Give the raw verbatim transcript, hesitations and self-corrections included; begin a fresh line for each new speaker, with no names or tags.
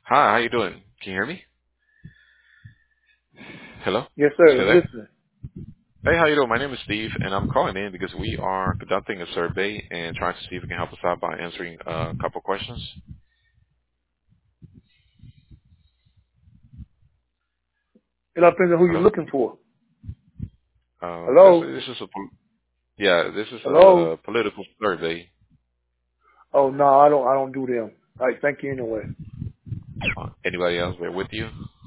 Hi, how you doing? Can you hear me? Hello?
Yes,
You
sir.
still
I'm
there?
listening.
Hey, how you doing? My name is Steve, and I'm calling in because we are conducting a survey and trying to see if we can help us out by answering uh, a couple questions.
It all depends on who you're
Hello?
looking for.
Uh, this,
Hello?
this is a pol- yeah, this is
Hello?
a political survey.
Oh, no, I don't, I don't do them. All right. Thank you anyway.
Uh, anybody else there with you?